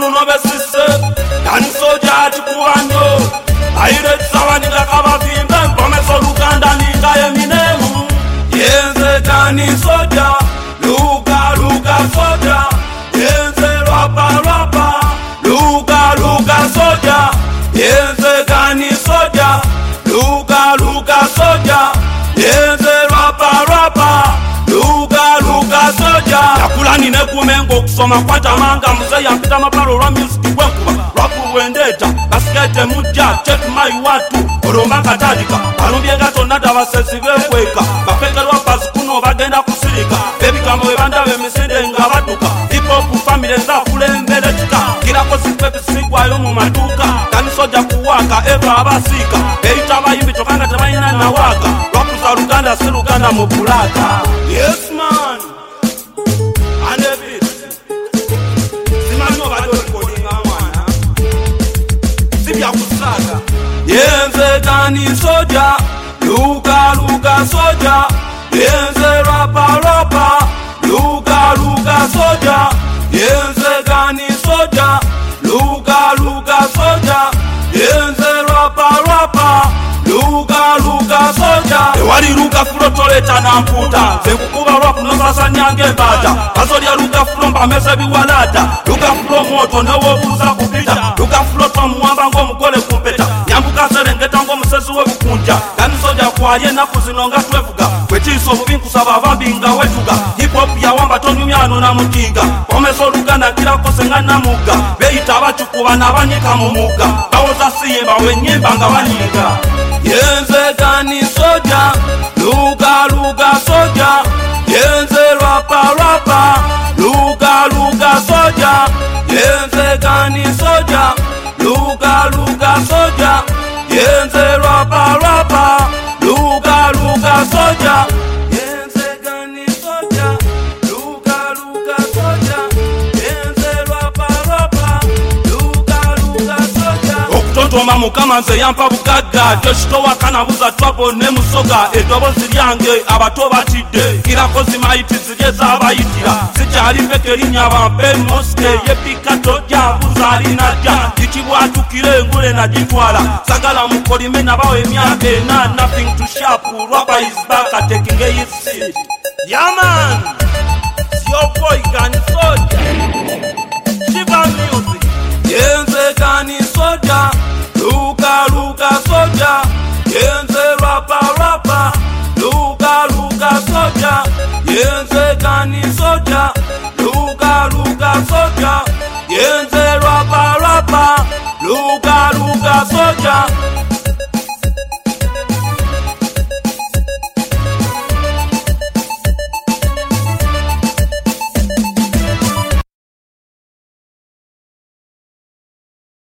bakulu nobesise kani soja chikuwano aire tsawani ngakabavimbe mpomeso luganda ninga Eminem yenze kani soja luka soja yenze rapa luka soja yenze kani soja luka soja yenze rapa luka soja yakulani nekumengo kusoma kwa tamanga mzee yampita maparo lwa music wenkuba lwaku wendeta basikete muja check my watu olomba katalika balumbienga tonada basesi bekweka bafekelwa pasi kuno bagenda kusirika bebigambo bebanda bemisinde nga batuka hip hop family zakulembere kika kirako sipepisigwayo mu maduka kani soja kuwaka eva abasika beita abayimbi kyokanga tebalina nawaka lwakuza luganda si luganda mu bulaka. Yes man and a bit simano bado recordinga mwana sibya kusaga yenze kani soja luka soja yenze rapa luka soja yenze kani soja luka soja yenze rapa luka soja ewali luka fulotoleta na mputa zekukuba lwaku nosasanyanga embata bazolya luka fulomba mese biwalata luka fulomoto newobuuza kupita luka fuloto muwamba ng'omugole kumpeta yambuka serengeta ng'omusezi webukunja kani soja kwali ennaku zino nga twevuga kwekiisa obubi nkusaba abambinga wetuga hip-hop yawamba tonyumyano na mutinga omesa oluganda kirakose nga namuga beyita abacukuba n'abanyika mu mugga bawoza siyemba wenyemba nga banyiga yenze kani soja luka soja yenze rapa luka soja yenze kani soja luka soja yenze rapa luka soja yenze kani soja luka soja yenze rapa luka soja okutontoma mukama nze yampa bugagga kyokitowa kanabuza twabo ne musoga eddoboozi lyange abato batidde kirakozi mayiti zirye z'abayitira sikyali mpeka erinnya bampe moske yepika tojja buza alinajja ikibwatukira engule nagitwala sagala mukolime nabawo emyaka ena nothing to sharp rapa is back taking a seat. Yeah man, it's your boy Kani Soja Shiva Music yenze kani soja luka soja yenze rapa luka soja yenze kani soja luka soja yenze